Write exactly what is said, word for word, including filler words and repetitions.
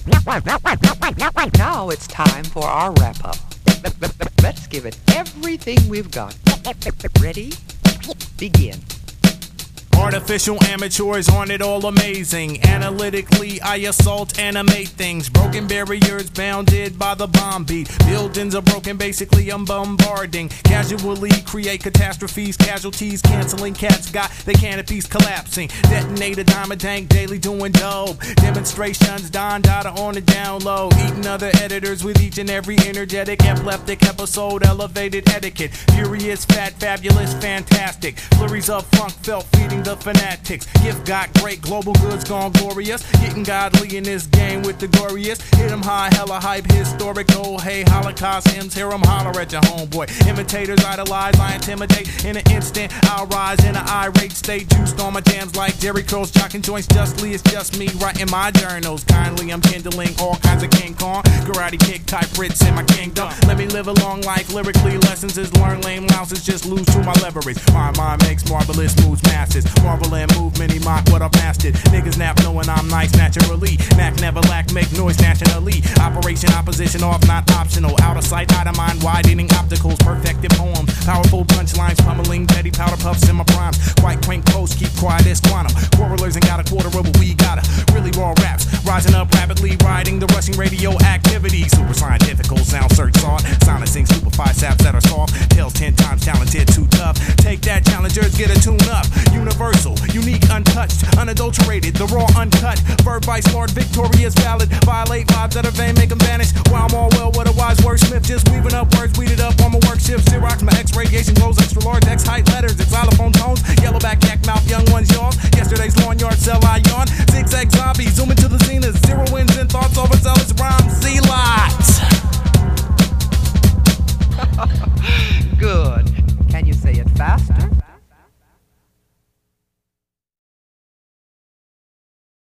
Now it's time for our wrap-up. Let's give it everything we've got. Ready? Begin. Artificial amateurs aren't it all amazing? Analytically, I assault, animate things. Broken barriers bounded by the bomb beat. Buildings are broken, basically I'm bombarding. Casually create catastrophes, casualties, canceling cats got their canopies collapsing. Detonate a diamond tank, daily doing dope. Demonstrations, Don Dada on the down low. Eating other editors with each and every energetic, epileptic episode, elevated etiquette. Furious, fat, fabulous, fantastic. Flurries of funk felt feeding the fanatics. Gift got great, global goods gone glorious. Getting godly in this game with the glorious. Hit 'em high, hella hype, historical. Hey, Holocaust hymns, hear 'em holler at your homeboy. Imitators idolize, I intimidate. In an instant, I'll rise in an irate state. Juiced on my jams like Jerry Curls, jocking joints justly. It's just me writing my journals. Kindly, I'm kindling all kinds of King Kong. Karate kick type Fritz in my kingdom. Let me live a long life, lyrically lessons is learn. Lame louses just lose to my leverage. My mind makes marvelous moves, masses. Marvel and movement, he mock what I've mastered. Niggas nap knowing I'm nice naturally. Knack never lack, make noise nationally. Operation opposition off, not optional. Out of sight, out of mind, widening opticals. Perfected poems, powerful punchlines, pummeling petty powder puffs in my primes. Quite quaint posts, keep quiet as quantum. Quarrelers ain't got a quarter of what we gotta. Really raw raps, rising up rapidly, riding the rushing radio activity. Super scientifical, sound search sought. Silencing stupefied saps that are soft. Tales ten times talented, too tough. Take that, challengers, get a tune up. Universal, unique, untouched, unadulterated, the raw, uncut. Verb by smart, victorious, valid. Violate vibes that are vain, make them vanish. While I'm all well, what a wise wordsmith. Just weaving up words, weeded up on my work shift. Xerox, my X-radiation glows, extra large, X-height letters, xylophone tones. Yellowback, yak mouth, young ones yawn. Yesterday's lawn yard, sell I yawn. Zigzag zombie, zoom into the zenith. Zero wins and thoughts, overzealous rhymes, Z-lots. Good. Can you say it faster?